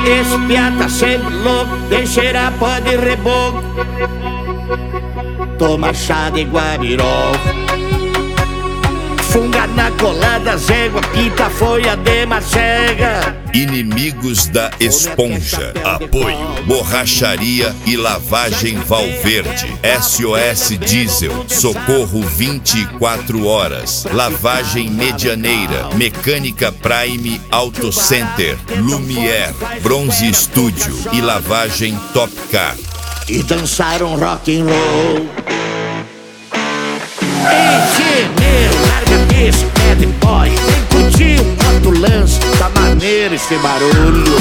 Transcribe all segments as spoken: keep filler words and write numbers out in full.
Esse piá tá sempre louco, tem cheirar pó de reboco. Toma chá de guabirol, funga na colada, zégua, quinta folha de macega. Inimigos da Esponja. Apoio Borracharia e Lavagem Valverde. S O S Diesel. Socorro vinte e quatro horas. Lavagem Medianeira. Mecânica Prime Auto Center. Lumière. Bronze Studio. E Lavagem Top Car. E dançaram rock and roll. Ei, meu, larga esse bad boy. Vem curtir um outro lance, tá maneiro esse barulho.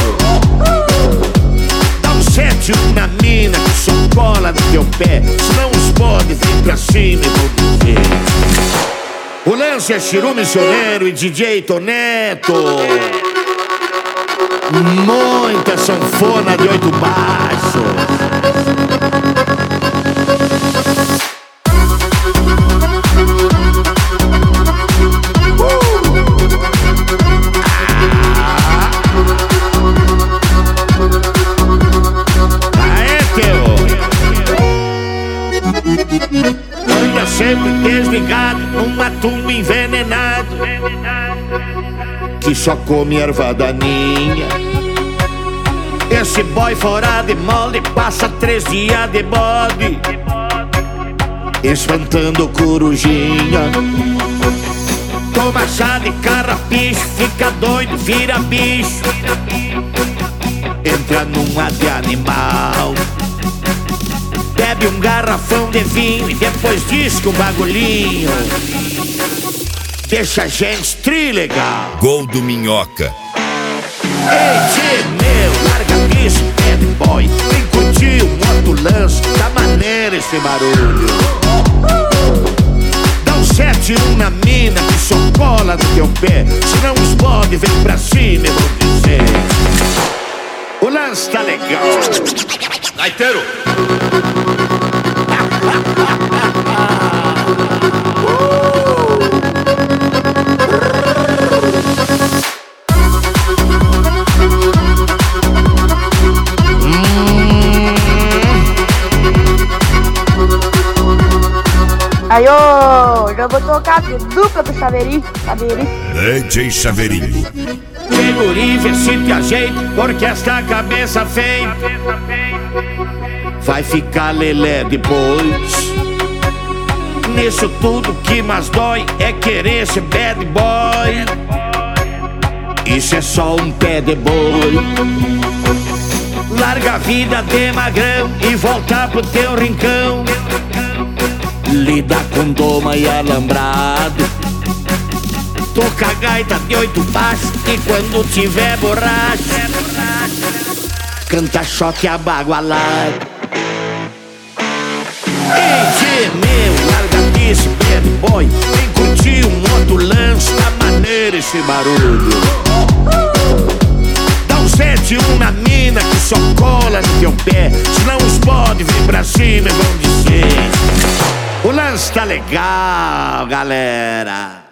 Dá um sete na mina que só cola no teu pé, senão os podes vêm pra cima e vão dizer. O lance é Chiru Missioneiro e D J Toneto. Muita sanfona de oito baixos. Anda sempre desligado, numa tumba envenenado, que só come erva daninha. Esse boy fora de molde passa três dias de bode, espantando corujinha. Toma chá de carrapicho, fica doido, vira bicho, entra numa de animal. Bebe um garrafão de vinho e depois diz que o bagulhinho deixa a gente trilegal. Gol do Minhoca. Ei, tchê, meu, larga isso, bad boy. Vem curtir um outro lance, tá maneiro esse barulho. Dá um sete um na mina que só cola no teu pé, senão os bode vem pra cima e vão dizer. O lance tá legal. Gaiteiro! Aí, ô, já vou tocar dupla pro Chaveirinho. Chaveirinho. D J Chaveirinho. Segure, vê se te ajeita, porque esta cabeça feia vai ficar lelé depois. Nisso tudo que mais dói é querer ser bad boy. Isso é só um pé de boi. Larga a vida de magrão e volta pro teu rincão. Lida com doma e alambrado. Toca gaita de oito baixos e quando tiver borracha canta choque abagualado. Ei, meu, larga desse bad boy. Vem curtir um outro lance, tá maneiro esse barulho. Dá um sete um na mina que só cola no teu pé, senão os bode vêm pra cima e vão dizer. O lance tá legal, galera.